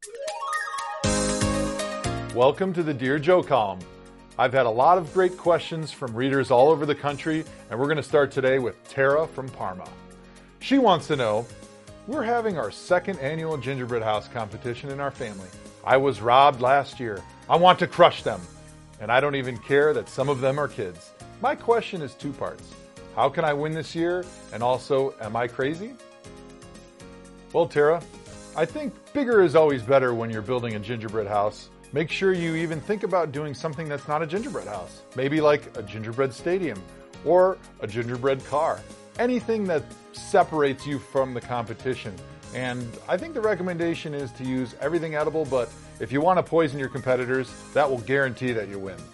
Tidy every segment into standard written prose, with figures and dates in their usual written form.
Welcome to the Dear Joe column. I've had a lot of great questions from readers all over the country, and we're going to start today with Tara from Parma. She wants to know, we're having our second annual gingerbread house competition in our family. I was robbed last year. I want to crush them. And I don't even care that some of them are kids. My question is two parts. How can I win this year? And also, am I crazy? Well, Tara, I think bigger is always better when you're building a gingerbread house. Make sure you even think about doing something that's not a gingerbread house. Maybe like a gingerbread stadium or a gingerbread car. Anything that separates you from the competition. And I think the recommendation is to use everything edible, but if you want to poison your competitors, that will guarantee that you win.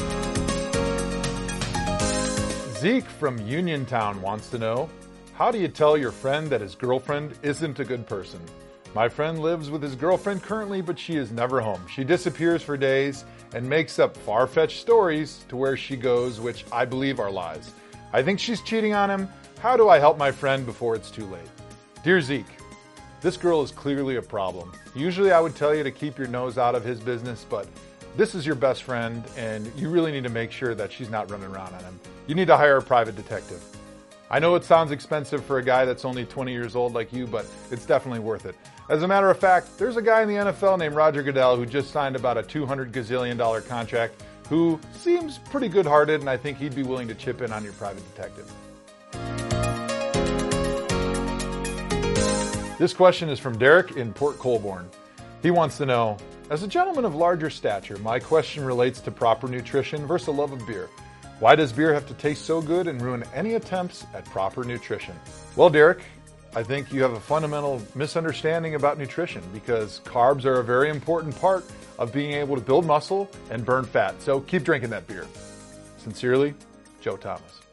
Zeke from Uniontown wants to know, how do you tell your friend that his girlfriend isn't a good person? My friend lives with his girlfriend currently, but she is never home. She disappears for days and makes up far-fetched stories to where she goes, which I believe are lies. I think she's cheating on him. How do I help my friend before it's too late? Dear Zeke, this girl is clearly a problem. Usually I would tell you to keep your nose out of his business, but this is your best friend and you really need to make sure that she's not running around on him. You need to hire a private detective. I know it sounds expensive for a guy that's only 20 years old like you, but it's definitely worth it. As a matter of fact, there's a guy in the NFL named Roger Goodell who just signed about a $200 gazillion contract who seems pretty good-hearted, and I think he'd be willing to chip in on your private detective. This question is from Derek in Port Colborne. He wants to know, as a gentleman of larger stature, my question relates to proper nutrition versus a love of beer. Why does beer have to taste so good and ruin any attempts at proper nutrition? Well, Derek, I think you have a fundamental misunderstanding about nutrition because carbs are a very important part of being able to build muscle and burn fat. So keep drinking that beer. Sincerely, Joe Thomas.